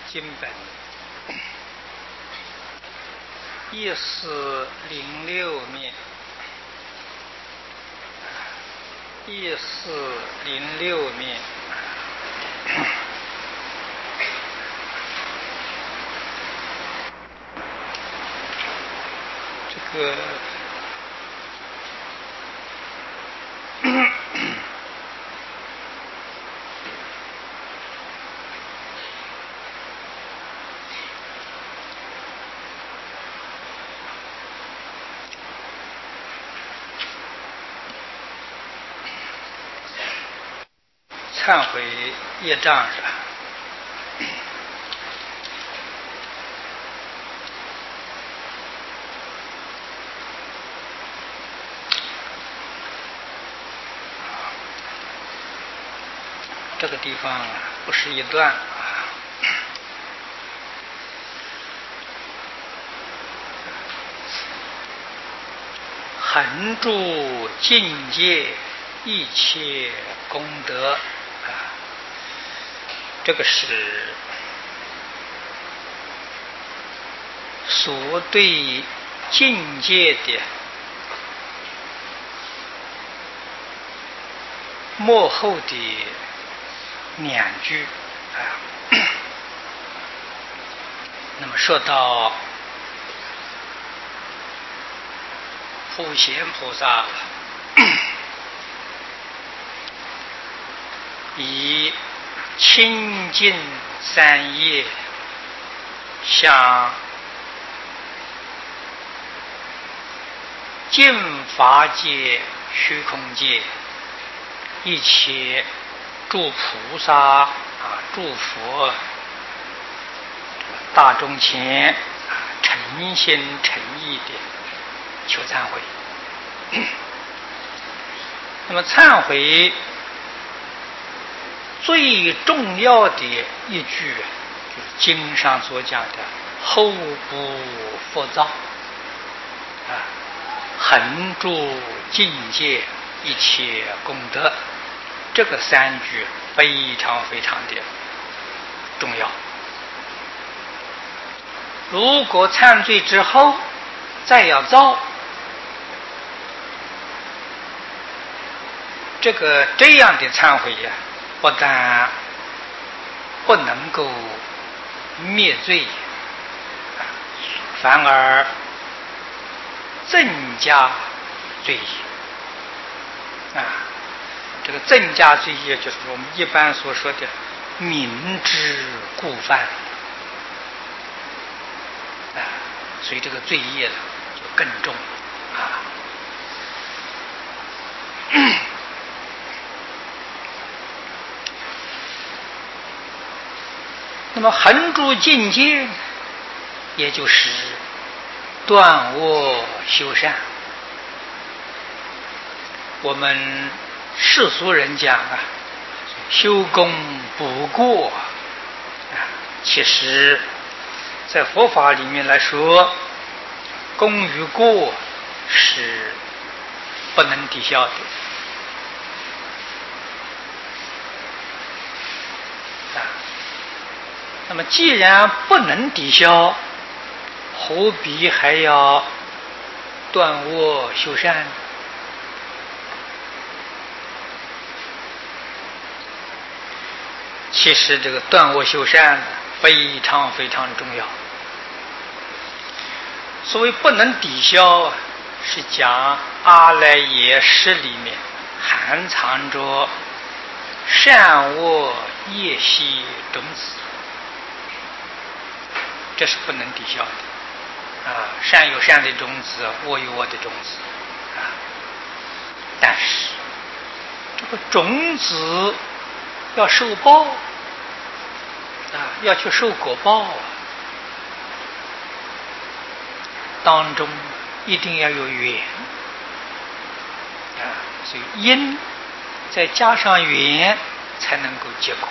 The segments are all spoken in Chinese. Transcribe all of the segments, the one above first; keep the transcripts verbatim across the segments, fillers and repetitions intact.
经本一四零六面，一四零六面，这个忏悔业障是吧？这个地方不是一段啊，恒住境界一切功德啊，这个是所对境界的幕后的两句啊。那么说到普贤菩萨以清净三业向净法界、虚空界一切诸菩萨啊、诸佛大众前诚心诚意的求忏悔。那么忏悔最重要的一句就是经上所讲的后不复造啊，恒住境界一切功德，这个三句非常非常的重要。如果忏罪之后再要造，这个这样的忏悔呀，不但不能够灭罪，反而增加罪业啊。这个增加罪业就是我们一般所说的明知故犯啊，所以这个罪业就更重啊。那么恒住境界，也就是断恶修善。我们世俗人讲啊，修功补过啊，其实在佛法里面来说，功与过是不能抵消的啊。那么既然不能抵消，何必还要断恶修善？其实这个断恶修善非常非常重要。所谓不能抵消，是讲阿赖耶识里面含藏着善恶业习种子，这是不能抵消的啊。善有善的种子，恶有恶的种子啊。但是这个种子要受报啊，要去受果报啊，当中一定要有缘啊，所以因再加上缘才能够结果。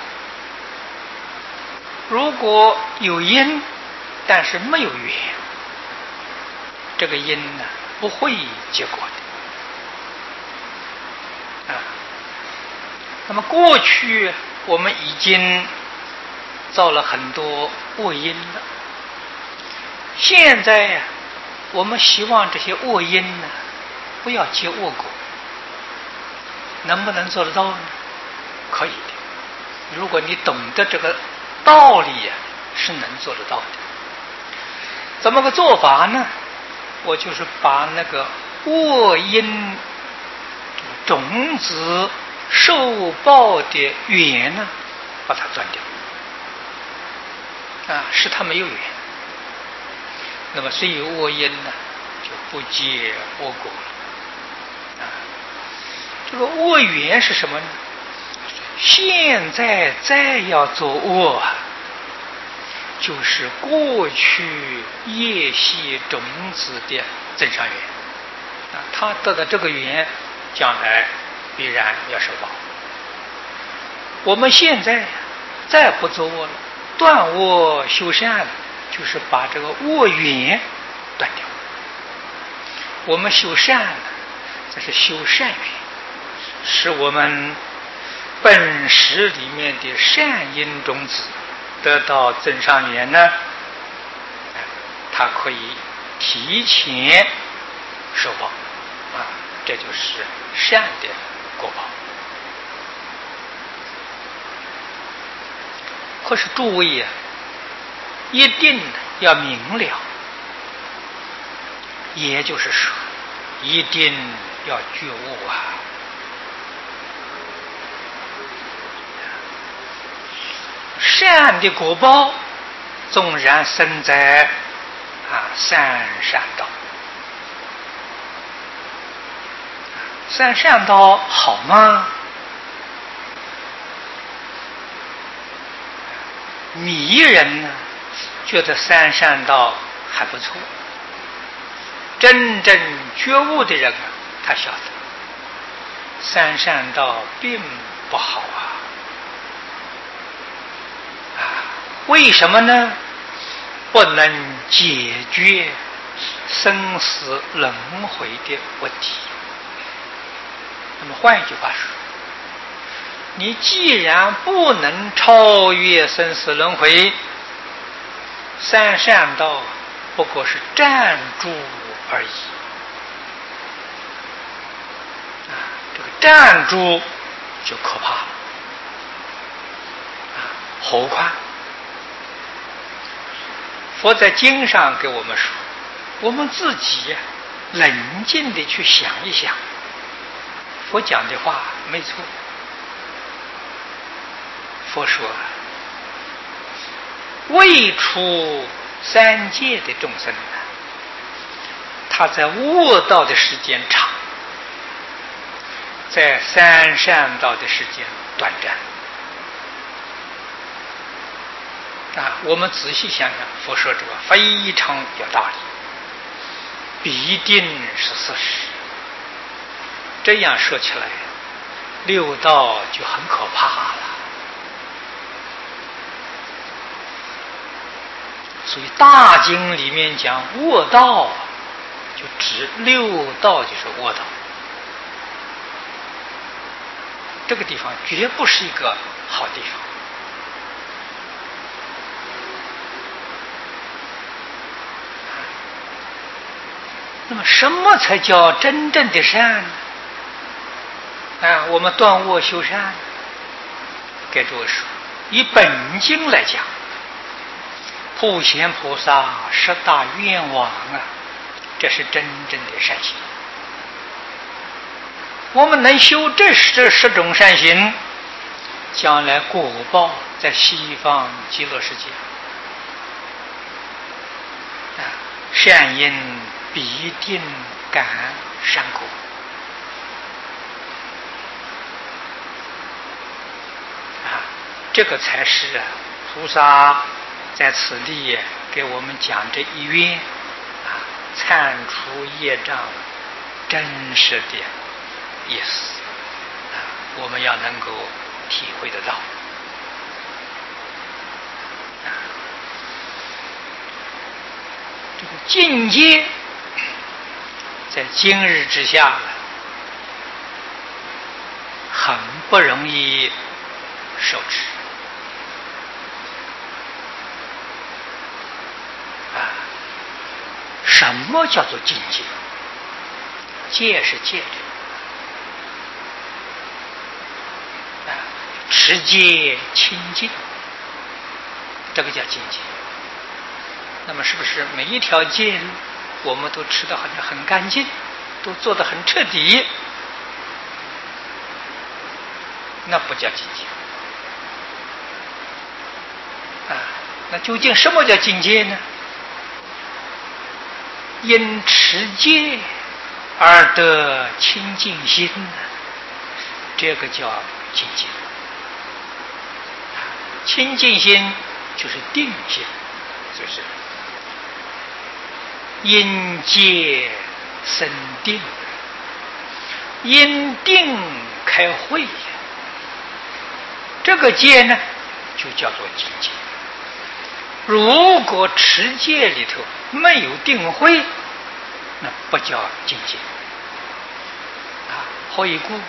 如果有因但是没有缘，这个因呢不会结果的啊。那么过去我们已经造了很多恶因了。现在呀、啊，我们希望这些恶因呢，不要结恶果，能不能做得到呢？可以的。如果你懂得这个道理呀、啊，是能做得到的。怎么个做法呢？我就是把那个恶因种子受报的缘呢，把它断掉啊，使它没有缘。那么虽有恶因呢，就不结恶果了啊。这个恶缘是什么呢？现在再要做恶，就是过去业系种子的增上缘啊，他得到这个缘，将来必然要受报。我们现在再不做恶了，断恶修善了，就是把这个恶缘断掉。我们修善了，这是修善缘，使我们本识里面的善因种子得到增上缘呢，它可以提前受报啊，这就是善的果报。可是诸位啊，一定要明了，也就是说，一定要觉悟啊。善的果报，纵然生在啊三善道，三善道好吗？迷人呢，觉得三善道还不错。真正觉悟的人啊，他晓得三善道并不好啊。啊，为什么呢？不能解决生死轮回的问题。那么换一句话说，你既然不能超越生死轮回，三善道不过是站住而已。啊，这个站住就可怕了。啊，何况佛在经上给我们说，我们自己冷静地去想一想，佛讲的话没错。佛说，未出三界的众生呢，他在恶道的时间长，在三善道的时间短暂。啊，我们仔细想想，佛说这个非常有道理，必定是事实。这样说起来，六道就很可怕了。所以大经里面讲恶道，就指六道就是恶道。这个地方绝不是一个好地方。那么什么才叫真正的善呢？啊，我们断恶修善，该这么说，以本经来讲，普贤菩萨十大愿望啊，这是真正的善行。我们能修这十十种善行，将来果报在西方极乐世界。啊，善因必定感善果。啊，这个才是啊，菩萨在此地给我们讲这一愿啊，铲除业障真实的意思啊，我们要能够体会得到。啊，这个境界在今日之下很不容易受持。 什么叫做境界？戒是戒律，啊，持戒清净，这个叫境界。那么是不是每一条戒律我们都吃得好像很干净，都做得很彻底？那不叫境界啊！那究竟什么叫境界呢？因持戒而得清净心，这个叫境界。清净心就是定心，就是因戒生定，因定开慧，这个戒呢就叫做境界。如果持戒里头没有定慧，那不叫境界啊。何以故？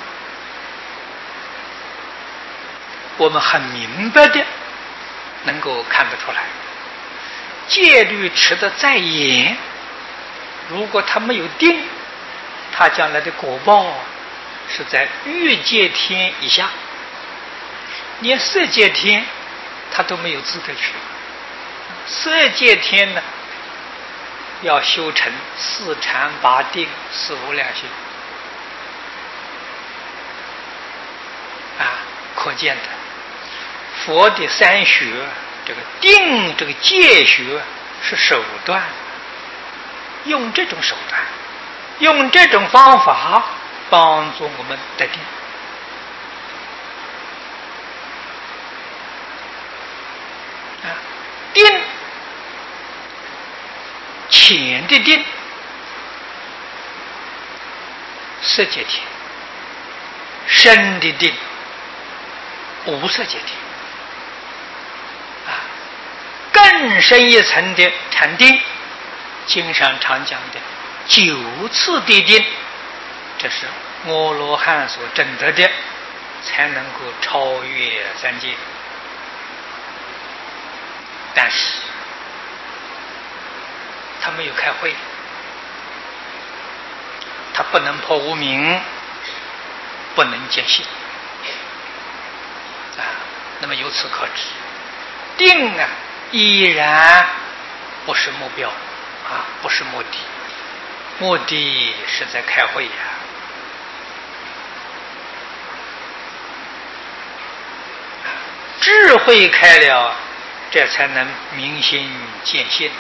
我们很明白的能够看得出来，戒律持得再严，如果他没有定，他将来的果报是在欲界天以下，连色界天他都没有资格去。色界天呢，要修成四禅八定四无量心啊，可见的佛的三学，这个定这个戒学是手段，用这种手段，用这种方法帮助我们得定。啊，定浅的定，色界定；深的定，无色界定。啊，更深一层的禅定，经上常讲的九次地定，这是阿罗汉所证得的，才能够超越三界。但是他没有开慧，他不能破无明，不能见性啊。那么由此可知，定啊依然不是目标啊，不是目的，目的是在开慧呀、啊。智慧开了，这才能明心见性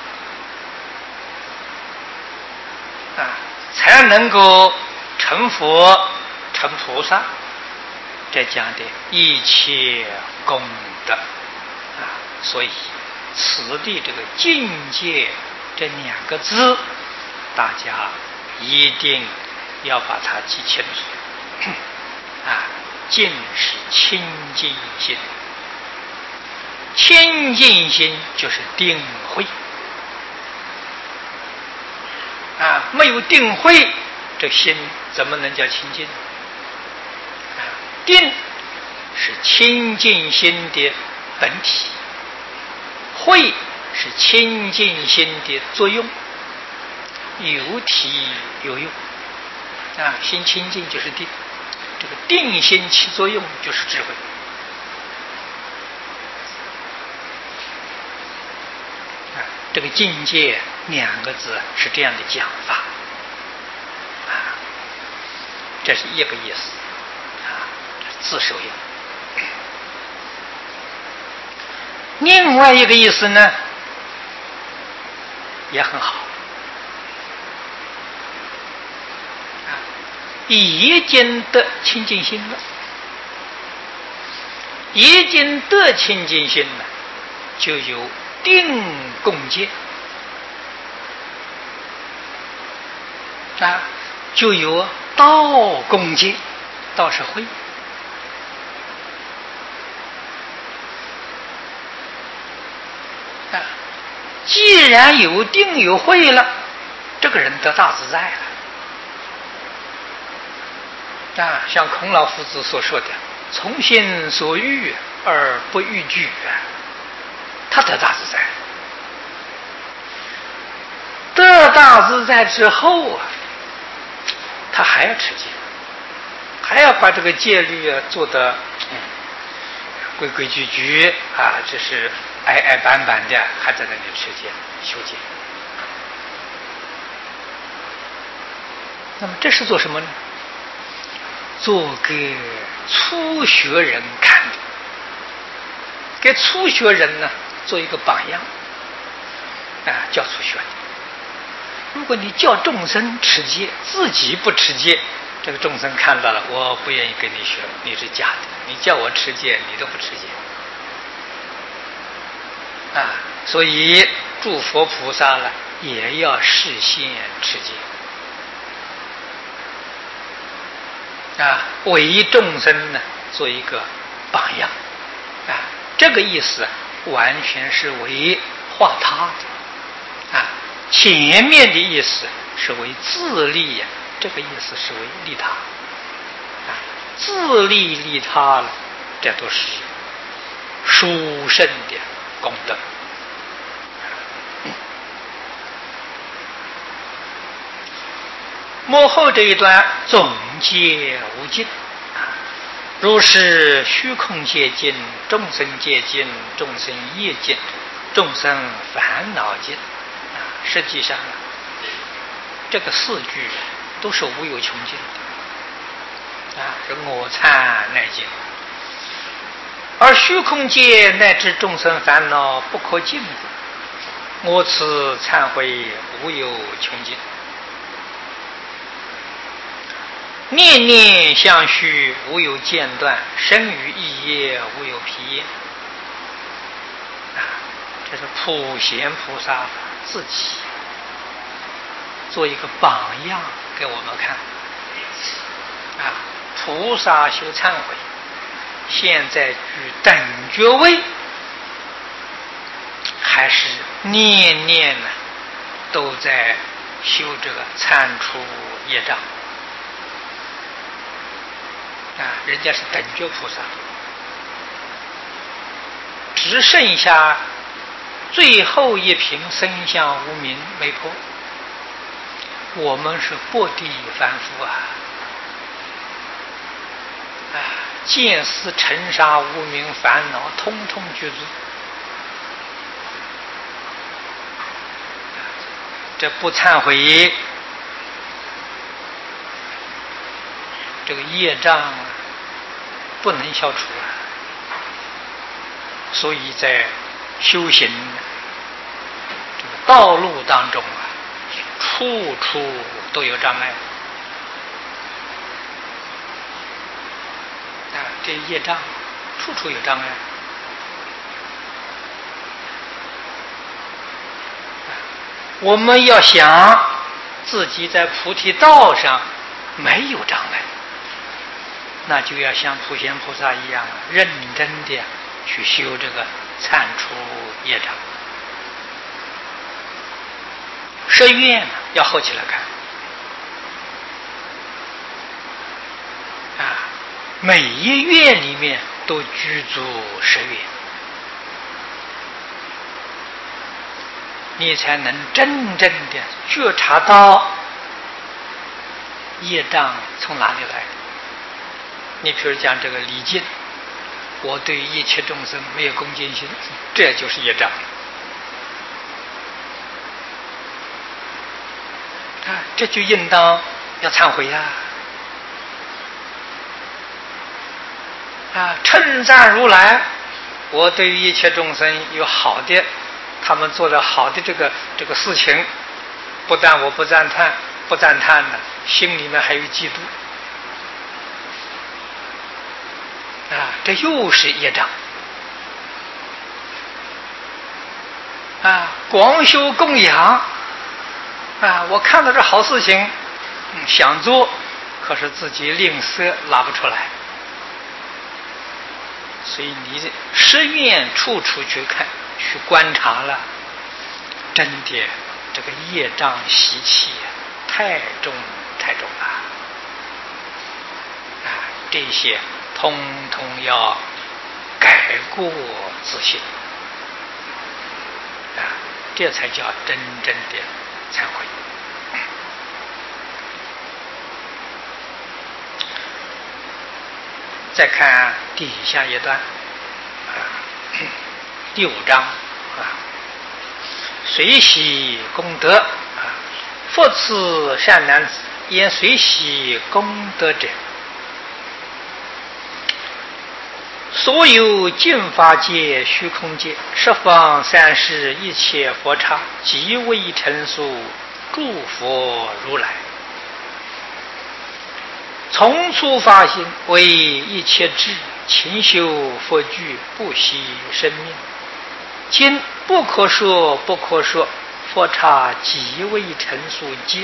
啊，才能够成佛成菩萨。这讲的一切功德啊，所以此地这个境界这两个字，大家一定要把它记清楚啊。净是清净心，清净心就是定慧啊，没有定慧，这心怎么能叫清净？啊，定是清净心的本体，慧是清净心的作用，有体有用啊。心清净就是定，这个定心起作用就是智慧。这个境界两个字是这样的讲法啊，这是一个意思啊，字首用。另外一个意思呢也很好啊，已经得清净心了，已经得清净心了，就有定共戒啊，就有道共戒，道是慧啊。既然有定有慧了，这个人得大自在了啊。像孔老夫子所说的“从心所欲而不逾矩”啊，他得大自在。得大自在之后啊，他还要持戒，还要把这个戒律啊做得嗯规规矩矩啊，这是挨挨板板的，还在那里持戒修戒。那么这是做什么呢？做给初学人看的，给初学人呢做一个榜样啊，教初学的。如果你教众生持戒，自己不持戒，这个众生看到了，我不愿意跟你学，你是假的。你叫我持戒，你都不持戒啊！所以诸佛菩萨了，也要示现持戒啊，为众生呢做一个榜样啊。这个意思完全是为化他的啊。前面的意思是为自利呀，这个意思是为利他啊，自利利他了，这都是殊胜的功德。末后这一段总结无尽啊，如是虚空界尽，众生界尽，众生业尽，众生烦恼尽。实际上啊，这个四句都是无有穷尽的啊，是我忏乃尽。而虚空界乃至众生烦恼不可尽，我此忏悔无有穷尽。念念相续无有间断，生于意业无有疲厌啊，这是普贤菩萨自己做一个榜样给我们看啊！菩萨修忏悔，现在居等觉位，还是念念呢都在修这个忏除业障啊！人家是等觉菩萨，只剩下最后一瓶生相无明没破，我们是薄地凡夫啊！啊，见思尘沙无明烦恼，通通具足。这不忏悔，这个业障不能消除啊！所以在修行这个道路当中啊，处处都有障碍啊！这业障处处有障碍。我们要想自己在菩提道上没有障碍，那就要像普贤菩萨一样认真的去修这个忏除业障。十愿要合起来看啊，每一愿里面都具足十愿，你才能真正的觉察到业障从哪里来的。你比如讲这个礼敬，我对一切众生没有恭敬心，这就是业障啊！这就应当要忏悔呀！啊，称赞如来，我对于一切众生有好的，他们做了好的这个这个事情，不但我不赞叹，不赞叹呢，心里面还有嫉妒啊！这又是业障啊！广修供养啊！我看到这好事情，嗯，想做，可是自己吝啬，拿不出来。所以你十愿处处去看，去观察了，真的这个业障习气太重太重了啊！这些通通要改过自新啊，这才叫真正的忏悔。 再看底下一段，啊，第五章啊，随喜功德啊，复次善男子，言随喜功德者，所有净法界、虚空界、十方三世一切佛刹，即为成熟诸佛如来。从初发心，为一切智，勤修佛具，不惜生命。今不可说，不可说，佛刹即为成熟界，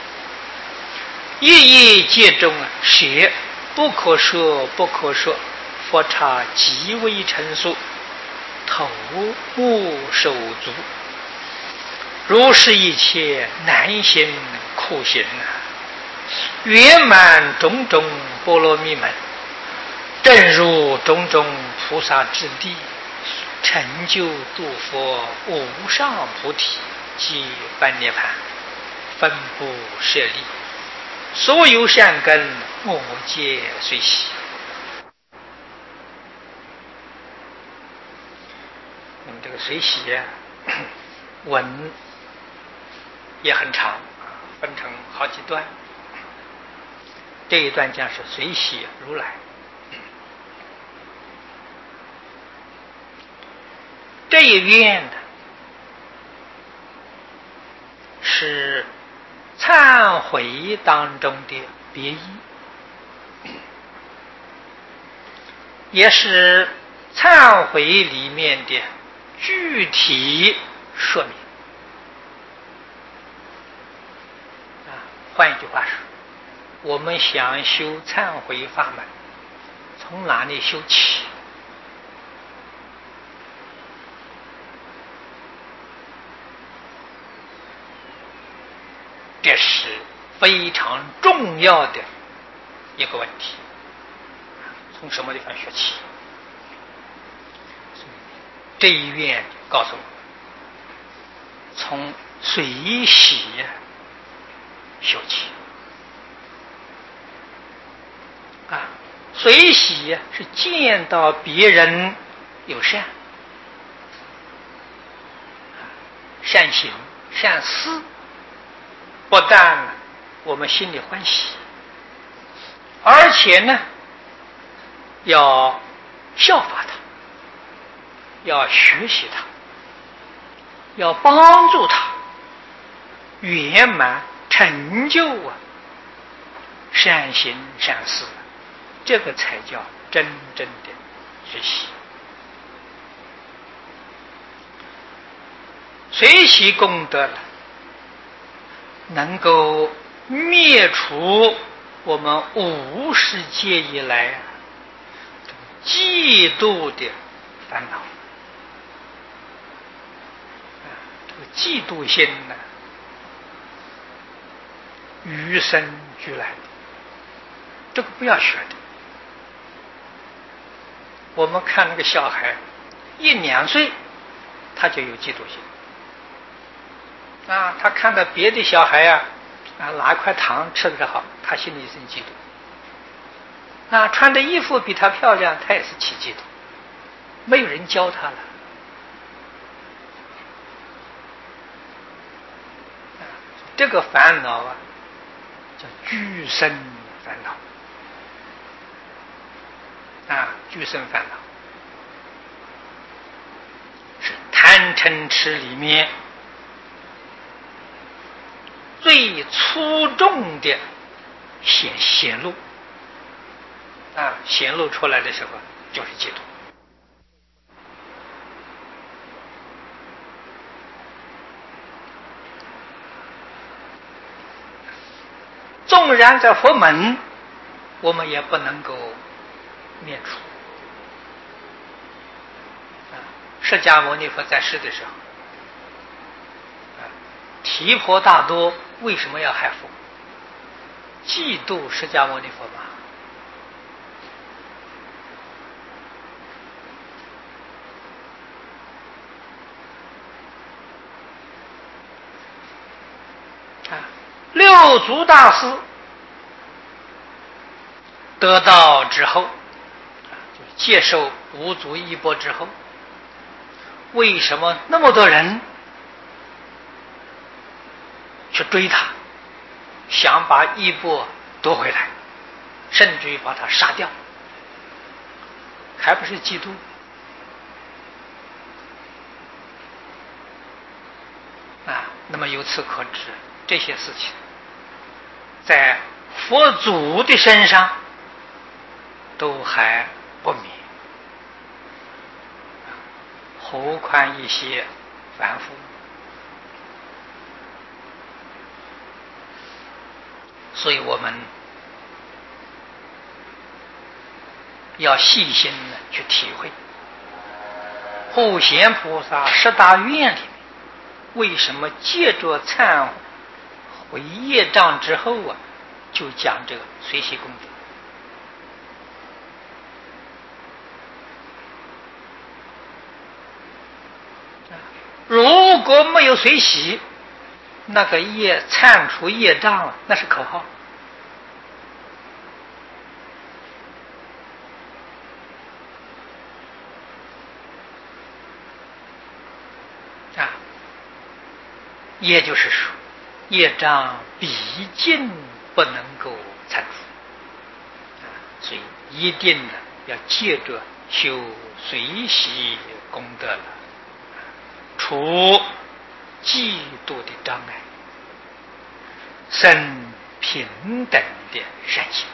一一界中学不可说，不可说，佛刹即为成熟，头目手足，如是一切难行苦行啊！圆满种种波罗蜜门，正入种种菩萨之地，成就诸佛无上菩提及般涅盘，分不舍利，所有善根我皆随喜。那么这个随喜啊，文也很长，分成好几段。这一段讲是随喜如来，这一愿呢是忏悔当中的别义，也是忏悔里面的具体说明啊。换一句话说，我们想修忏悔法门，从哪里修起？这是非常重要的一个问题。从什么地方学起？这一愿告诉我们，从随喜修起。啊，随喜是见到别人有善，善行、善事，不但我们心里欢喜，而且呢，要效法他，要学习他，要帮助他圆满成就啊善行善事。这个才叫真正的随喜。随喜功德了，能够灭除我们无始劫以来啊嫉妒的烦恼。啊，这个嫉妒心呢，与生俱来的，这个不要学的。我们看那个小孩，一两岁他就有嫉妒心啊，他看到别的小孩啊啊拿一块糖吃得好，他心里生嫉妒。啊，穿的衣服比他漂亮，他也是起嫉妒。没有人教他了。啊，这个烦恼啊，叫俱生烦恼。啊，俱生烦恼是贪嗔痴里面最粗重的显显露啊，显露出来的时候就是嫉妒。纵然在佛门，我们也不能够灭除。啊，释迦牟尼佛在世的时候，啊，提婆达多为什么要害佛？嫉妒释迦牟尼佛吗？啊，六祖大师得道之后， 接受五祖衣钵之后，为什么那么多人去追他，想把衣钵夺回来，甚至于把他杀掉，还不是嫉妒？啊，那么由此可知，这些事情在佛祖的身上都还不免，何况一些凡夫？所以我们要细心的去体会普贤菩萨十大愿里面，为什么借着忏悔业障之后啊，就讲这个随喜功德？如果没有随喜，那个业忏除业障，那是口号。啊，也就是说，业障毕竟不能够忏除，啊，所以一定的要借着修随喜功德了，除嫉妒的障碍，生平等的善心。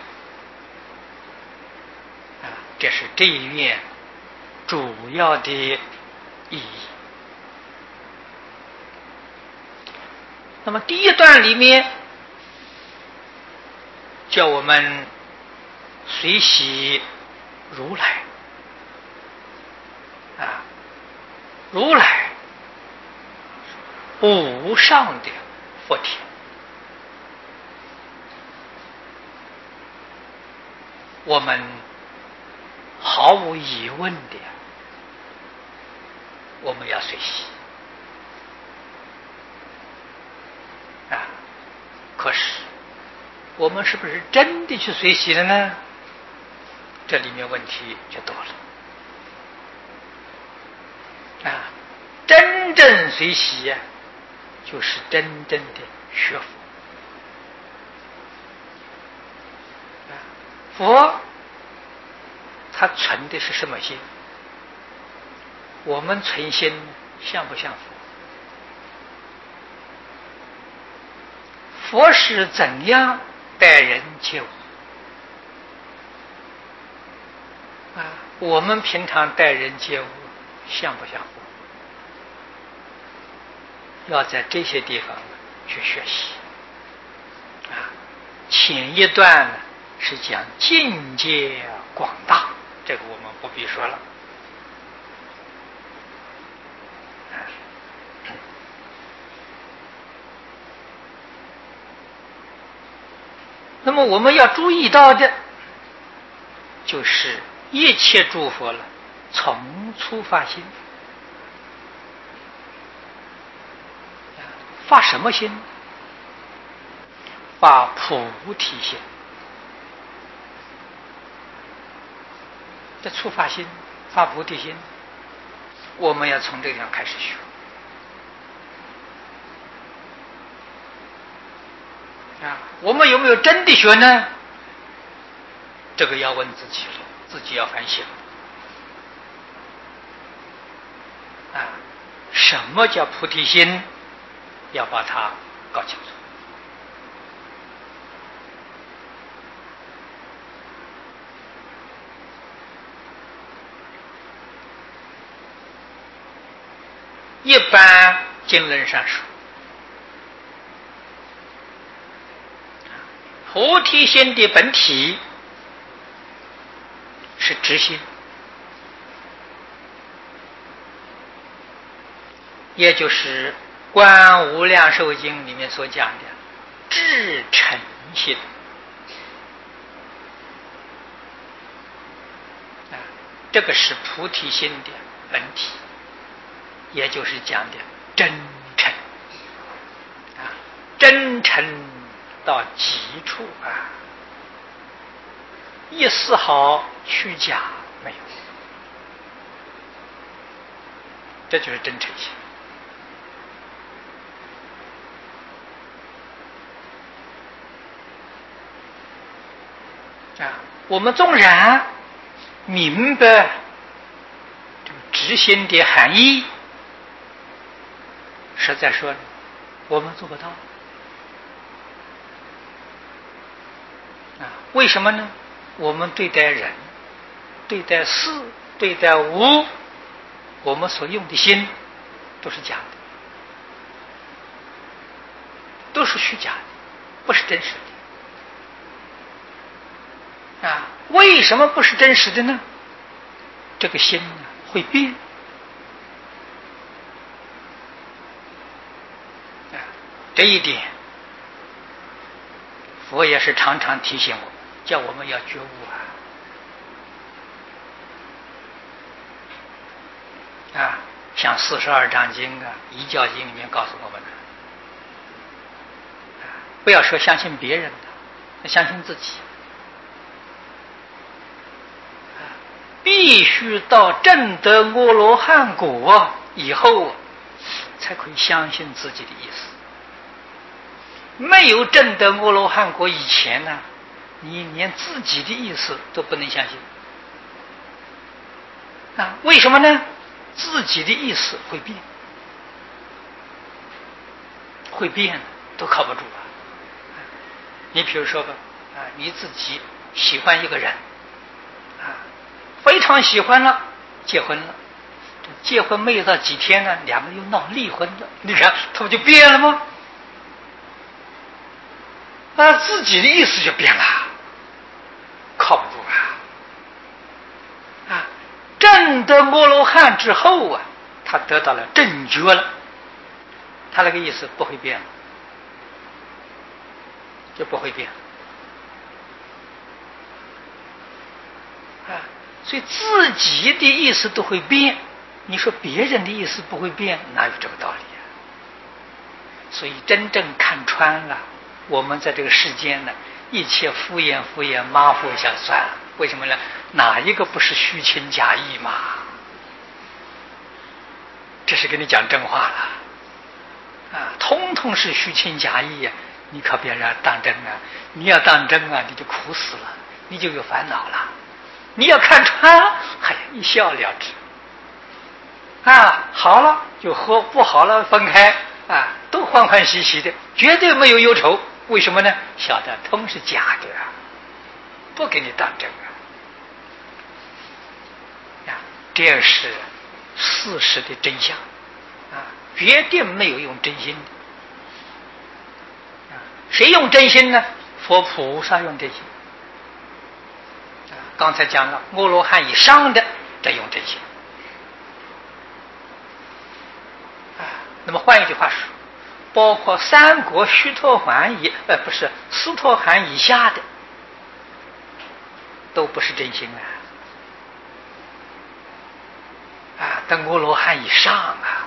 啊，这是这一愿主要的意义。那么第一段里面叫我们随喜如来，啊，如来无上的佛体，我们毫无疑问的，我们要随喜啊。可是我们是不是真的去随喜了呢？这里面问题就多了啊！真正随喜呀，就是真正的学佛。佛他存的是什么心？我们存心像不像佛？佛是怎样待人接物啊？我们平常待人接物像不像佛？要在这些地方去学习啊。前一段呢是讲境界广大，这个我们不必说了。那么我们要注意到的，就是一切诸佛了，从初发心，发什么心？发菩提心。这初发心，发菩提心，我们要从这个地方开始学。啊，我们有没有真的学呢？这个要问自己了，自己要反省。啊，什么叫菩提心？要把它搞清楚。一般经论上说，菩提心的本体是直心，也就是《观无量寿经》里面所讲的至诚心。啊，这个是菩提心的本体，也就是讲的真诚啊，真诚到极处啊，一丝毫虚假没有。这就是真诚心啊！我们纵然明白这个执行的含义，实在说我们做不到啊！为什么呢？我们对待人、对待事、对待物，我们所用的心都是假的，都是虚假的，不是真实的啊！为什么不是真实的呢？这个心呢会变啊！这一点佛也是常常提醒我，叫我们要觉悟啊！啊，像四十二章经啊、一教经里面告诉我们的，不要说相信别人的，要相信自己。必须到证得阿罗汉果以后，才可以相信自己的意思。没有证得阿罗汉果以前呢，你连自己的意思都不能相信啊！为什么呢？自己的意思会变，会变，都靠不住啊！你比如说吧，啊，你自己喜欢一个人，啊，非常喜欢了，结婚了，结婚没有到几天呢，两个人又闹离婚了，你看他不就变了吗？啊，自己的意思就变了，靠不住啊！啊，证得阿罗汉之后啊，他得到了正觉了，他那个意思不会变了，就不会变啊！所以自己的意思都会变，你说别人的意思不会变，哪有这个道理啊？所以真正看穿了，我们在这个世间呢，一切敷衍敷衍马虎一下算了。为什么呢？哪一个不是虚情假意嘛？这是跟你讲真话了啊！通通是虚情假意呀！你可别让当真啊！你要当真啊，你就苦死了，你就有烦恼了。你要看穿，哎呀，一笑了之啊！好了就和，不好了分开啊，都欢欢喜喜的，绝对没有忧愁。为什么呢？晓得通是假的啊，不给你当真啊！啊，这是事实的真相啊，绝对没有用真心的啊！谁用真心呢？佛菩萨用真心啊！刚才讲了，阿罗汉以上的在用真心啊。那么换一句话说，包括三国须陀洹以呃不是斯陀含以下的，都不是真心啊！啊，等阿罗汉以上啊，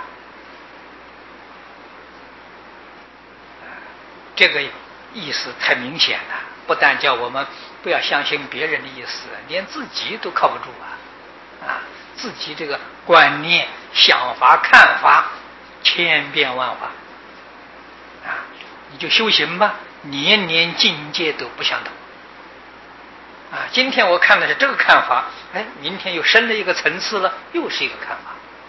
这个意思太明显了。不但叫我们不要相信别人的意思，连自己都靠不住啊！啊，自己这个观念、想法、看法千变万化啊！你就修行吧，年年境界都不相同啊！今天我看的是这个看法，哎，明天又升了一个层次了，又是一个看法。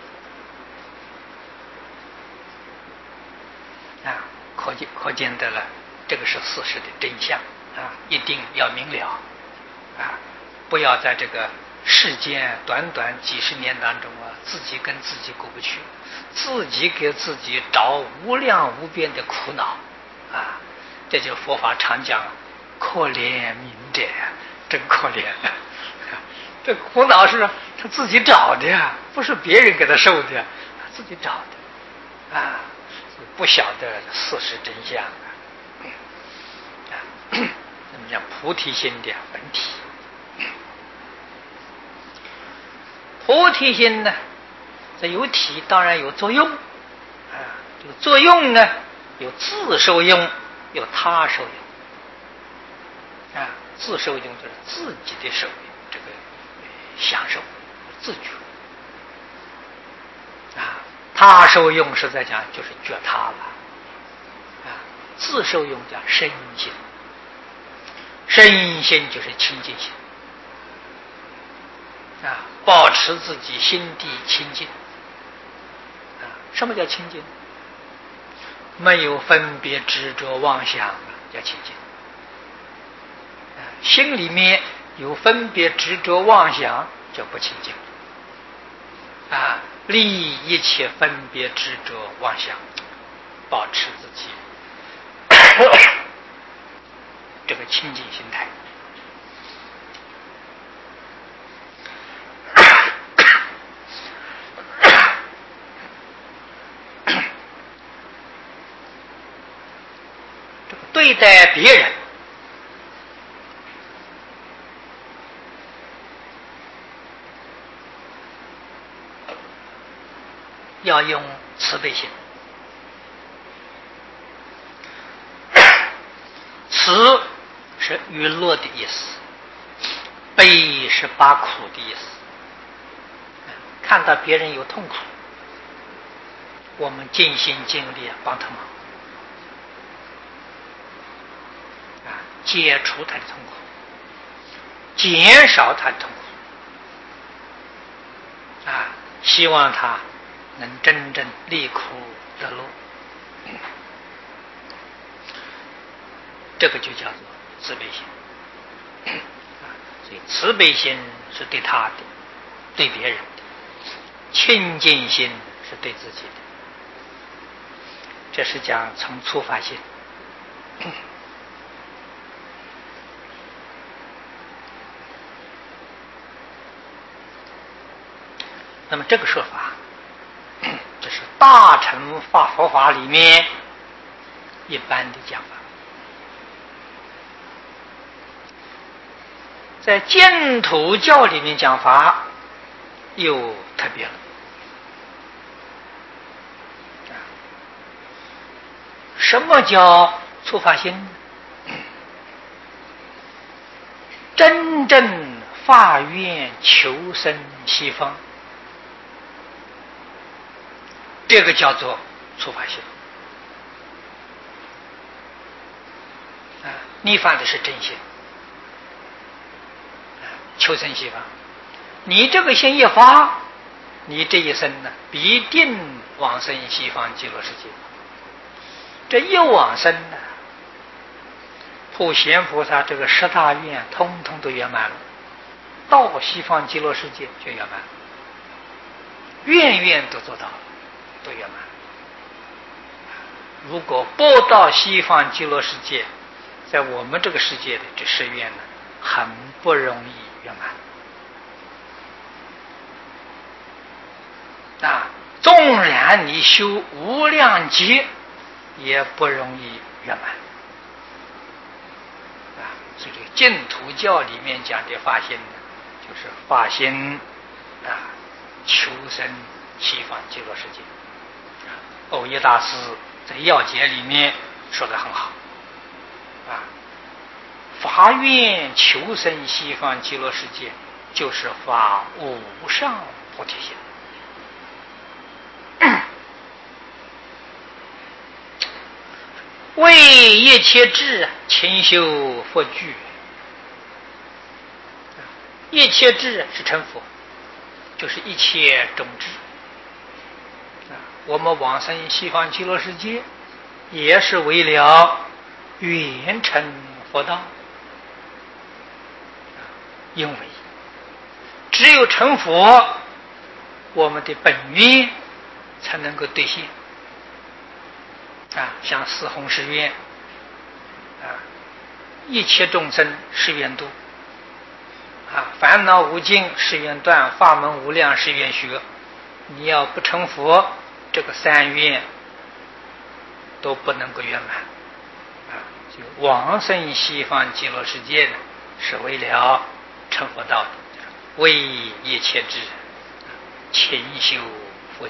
啊，可见可见得了，这个是事实的真相啊！一定要明了啊！不要在这个世间短短几十年当中啊，自己跟自己过不去，自己给自己找无量无边的苦恼啊！这就是佛法常讲，可怜悯者，真可怜！这苦恼是他自己找的呀，不是别人给他受的，他自己找的啊！不晓得事实真相啊！啊，那么讲菩提心的本体，菩提心呢，这有体当然有作用啊。这个作用呢，有自受用，有他受用啊。自受用就是自己的受用，这个享受自觉啊。他受用实在讲就是觉他了啊，自受用叫身心，身心就是清净心啊，保持自己心地清净啊。什么叫清净？没有分别执着妄想叫清净啊，心里面有分别执着妄想就不清净啊。离一切分别执着妄想，保持自己这个清净心态。这个对待别人要用慈悲心，慈是娱乐的意思，悲是把苦的意思。看到别人有痛苦，我们尽心尽力帮他忙啊，解除他的痛苦，减少他的痛苦啊，希望他能真正离苦得乐，这个就叫做慈悲心。所以慈悲心是对他的，对别人的；清净心是对自己的。这是讲从初发心。那么这个说法，这是大乘法佛法里面一般的讲法。在净土教里面讲法又特别了。什么叫初发心？真正发愿求生西方，这个叫做初发心啊！你发的是真心，求生西方。你这个心一发，你这一生呢，必定往生西方极乐世界。这一往生呢，普贤菩萨这个十大愿通通都圆满了，到西方极乐世界就圆满了，愿愿都做到了，都圆满了。如果不到西方极乐世界，在我们这个世界的这十愿呢，很不容易圆满啊！纵然你修无量劫，也不容易圆满啊！所以这个净土教里面讲的发心呢，就是发心啊，求生西方极乐世界。藕益大师在要解里面说得很好啊，发愿求生西方极乐世界，就是发无上菩提心。为一切智勤修佛具，一切智是成佛，就是一切种智。我们往生西方极乐世界，也是为了圆成佛道。因为只有成佛，我们的本愿才能够兑现。啊，像四弘誓愿啊，一切众生誓愿度啊，烦恼无尽誓愿断，法门无量誓愿学。你要不成佛，这个三愿都不能够圆满啊！就往生西方极乐世界呢，是为了成佛道的，为一切智勤修佛具。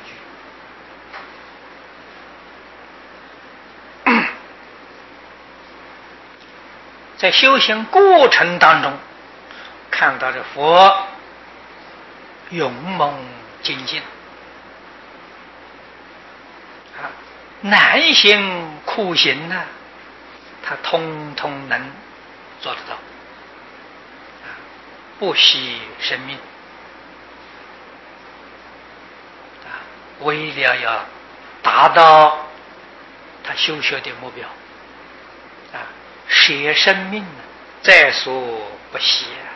在修行过程当中，看到的佛勇猛精进啊，难行苦行呢，他通通能做得到啊，不惜生命啊，为了要达到他修学的目标啊，舍生命呢，在所不惜啊。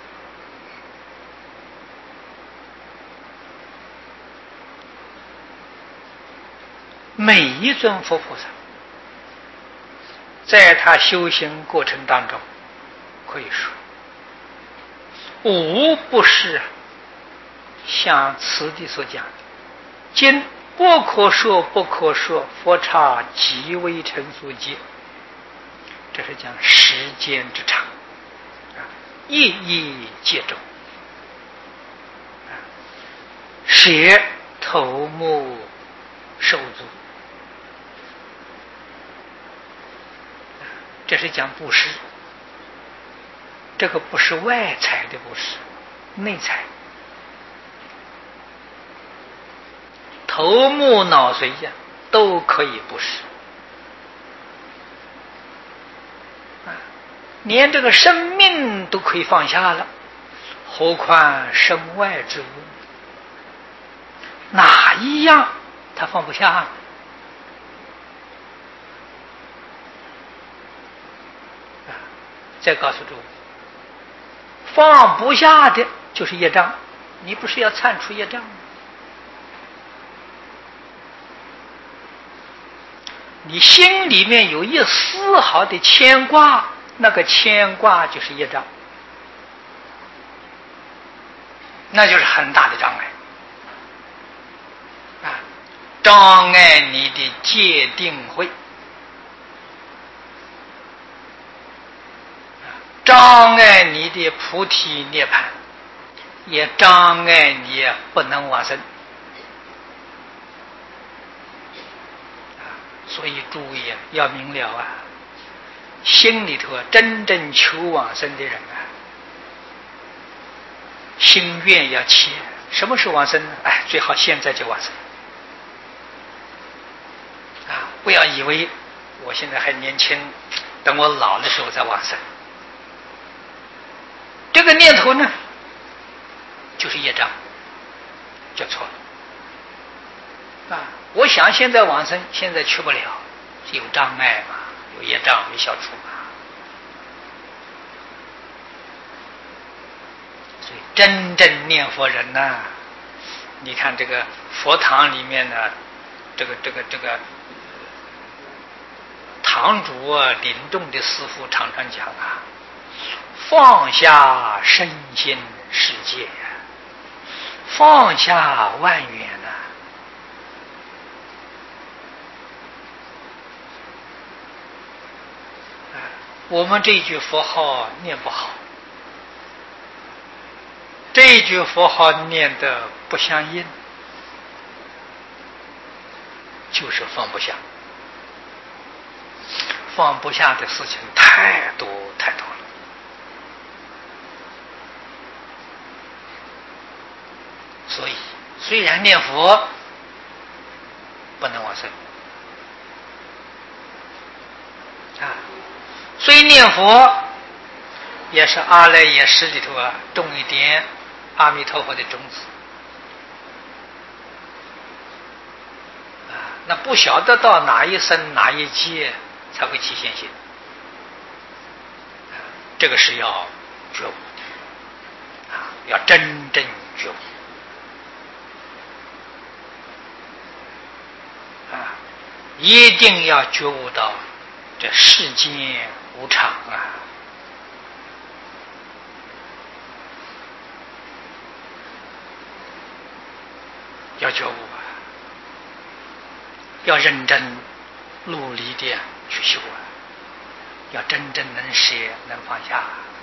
每一尊佛菩萨在他修行过程当中，可以说无不是像此地所讲的，今不可说不可说，佛刹即为成所见。这是讲时间之长啊，一一皆中啊，舍头目手足，这是讲布施。这个不是外财的布施，内财。头目脑髓呀，都可以布施啊，连这个生命都可以放下了，何况身外之物？哪一样他放不下？再告诉诸位，放不下的就是业障。你不是要忏除业障吗？你心里面有一丝毫的牵挂，那个牵挂就是业障，那就是很大的障碍啊，障碍你的戒定慧，障碍你的菩提涅槃，也障碍你不能往生。所以诸位要明了啊，心里头真正求往生的人啊，心愿要切。什么是往生呢？哎，最好现在就往生啊！不要以为我现在还年轻，等我老的时候再往生。这个念头呢，就是业障，就错了啊！我想现在往生，现在去不了，是有障碍嘛，有业障没消除嘛。所以真正念佛人呐、啊，你看这个佛堂里面呢，这个这个这个堂主啊，临终的师父常常讲啊，放下身心世界呀、啊，放下万缘呐、啊。我们这句佛号念不好，这句佛号念得不相应，就是放不下。放不下的事情太多太多了。所以虽然念佛不能往生啊，所以念佛也是阿赖耶识里头啊种一点阿弥陀佛的种子啊，那不晓得到哪一生哪一劫才会起现行，这个是要觉悟的啊，要真正觉悟啊，一定要觉悟到这世间无常啊，要觉悟啊，要认真努力的去修啊，要真正能舍能放下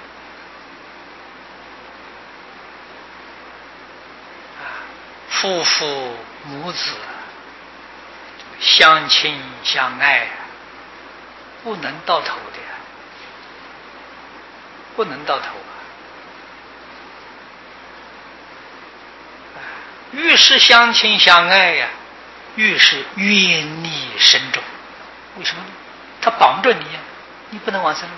啊，夫妇母子相亲相爱，不能到头的，不能到头啊！ 越是相亲相爱呀、啊，越是冤逆深重。为什么呢？他绑着你呀，你不能往生。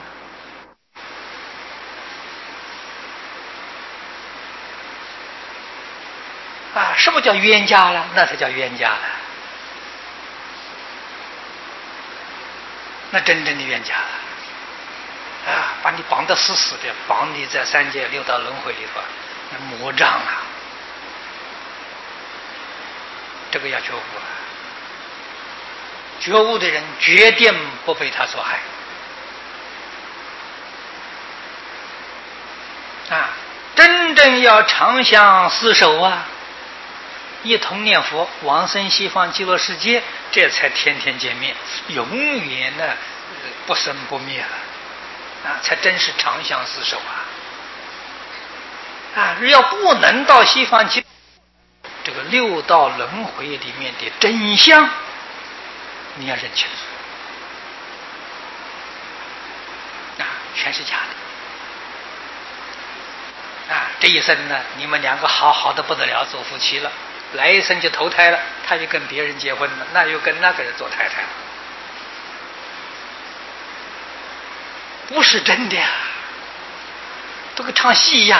啊，什么叫冤家了？那才叫冤家了。那真正的冤家了。啊，把你绑得死死的，绑你在三界六道轮回里头，那魔障啊！这个要觉悟啊！觉悟的人决定不被他所害。啊，真正要长相厮守啊，一同念佛，往生西方极乐世界，这才天天见面，永远呢不生不灭了。啊，才真是长相厮守啊！啊，要不能到西方极这个六道轮回里面的真相，你要认清楚。啊，全是假的。啊，这一生呢，你们两个好好的不得了，做夫妻了，来一生就投胎了，他又跟别人结婚了，那又跟那个人做太太了。不是真的呀，都跟唱戏一样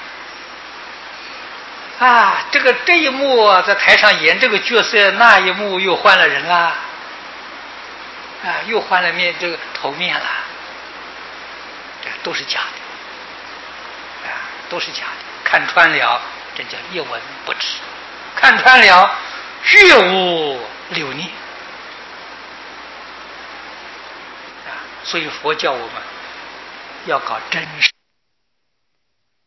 啊！啊，这个这一幕啊，在台上演这个角色，那一幕又换了人啦，啊，又换了面，这个头面了，这都是假的，啊，都是假的。看穿了，这叫一文不值；看穿了，绝无留念。啊，所以佛教我们要搞真实。